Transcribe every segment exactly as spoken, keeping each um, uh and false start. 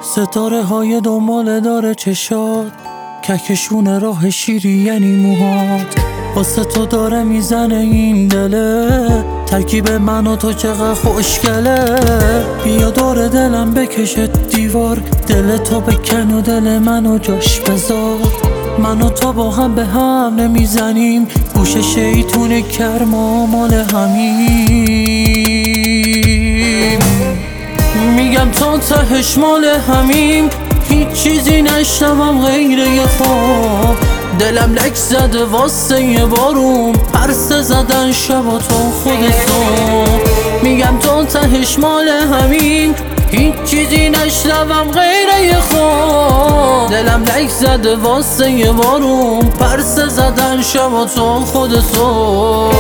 ستاره های دنبال داره چشات، کهکشون راه شیری یعنی موهات. واسه تو داره میزنه این دله، ترکیب من و تو چقدر خوشگله. بیا دور دلم بکشه دیوار، دل تو بکن و دل منو جاش بذار. من و تو با هم به هم نمیزنیم، گوش شیطون کرما مال همیم. میگم تا تهش مال همیم، هیچ چیزی نشنوم غیر یه خواب. دلم لک زده واسه یه بارون، پرسه زدن شب و تو خود صبح. میگم تا تهش مال همیم، هیچ چیزی نشنوم غیر یه خواب. دلم لک زده واسه یه بارون، پرسه زدن شب و تو خود صبح.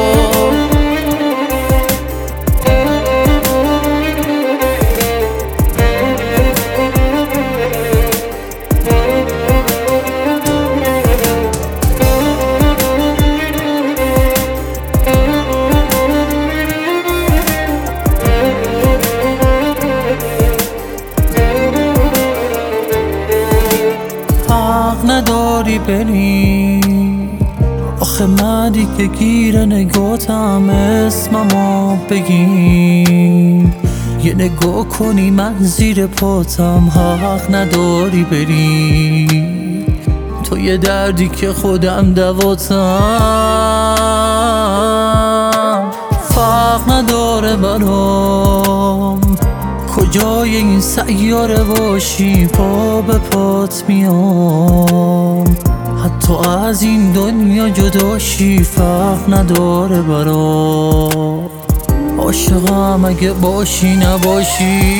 نداری بری آخه من دیگه گیر نگاتم، اسممو بگیم یه نگاه کنی من زیر پاتم. حق نداری بری تو یه دردی که خودم دواتم. فرق نداره برام کجای این سیاره باشی، پا به پات میام حتی از این دنیا جداشی. فرق نداره برام عاشقم اگه باشی نباشی.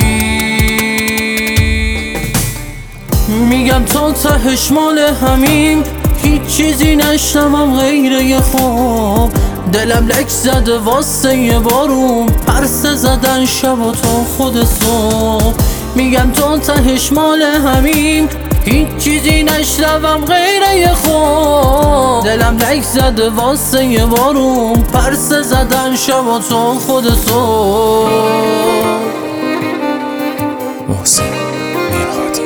میگم تا تهش مال همیم، هیچ چیزی نشنوم غیر یه خواب. دلم لک زده واسه یه بارون، پرسه زدن شب و تو خود صبح. میگم تا تهش مال همیم، هیچ چیزی نشنوم غیر یه خواب. دلم لک زده واسه یه بارون، پرسه زدن شب و تو خود صبح. محسن میرهادی.